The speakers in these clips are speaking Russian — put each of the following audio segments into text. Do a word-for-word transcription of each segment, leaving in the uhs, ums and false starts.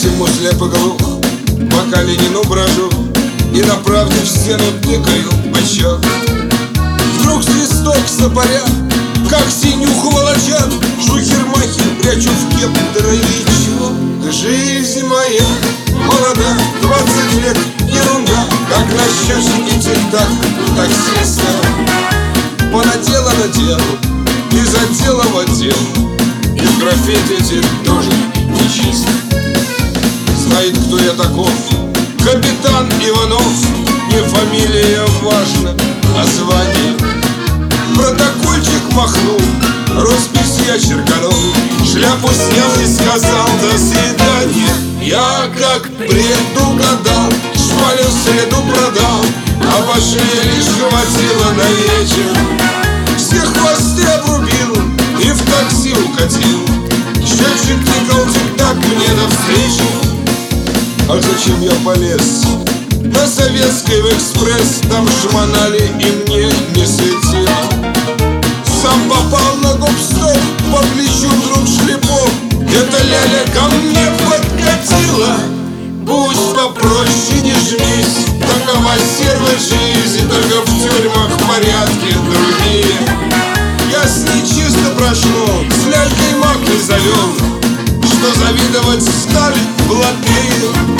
Почему слеп и глух, по Калинину брожу и на правде в стену тыкаю бочок? Вдруг свисток сапоря, как синюху волочат, шухер-махер прячу в кепку дровичок. Жизнь моя молода, двадцать лет, ерунда, как на счетчике тик-так таксиста. Понадела на дело, из отдела в отдел, и в граффити тоже нечисто. Знает, кто я таков, капитан Иванов. Не фамилия важна, а звание. Протокольчик махнул, роспись я черканул, шляпу снял и сказал до свидания. Я как предугадал, швалю в среду продал, а по шее лишь хватило на вечер. Все хвосты обрубил и в такси укатил. Счетчик тикал тик-так мне навстречу. А зачем я полез на Советской в экспресс? Там шмонали и мне не светило. Сам попал на гоп-стоп, по плечу вдруг шлепок. Эта ляля ко мне подкатила. Пусть попроще не жмись, такова серва жизни, только в тюрьмах порядки другие. Я с ней чисто прошел, с лялькой маг не завел, что завидовать стали блатные.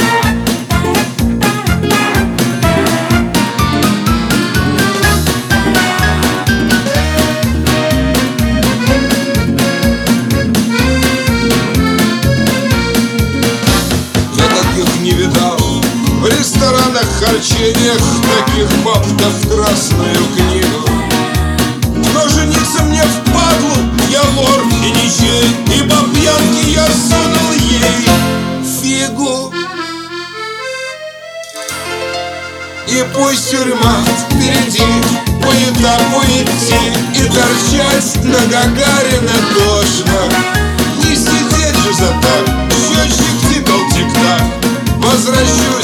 Не видал в ресторанах, харчениях таких баб-то в красную книгу. Но жениться мне впадлу, я вор и ничей, и по пьянке я сунул ей фигу. И пусть тюрьма впереди, по этапу идти и торчать на Гагарина тошно. Не сидеть же за так, счетчик тикал тик-так. Возвращу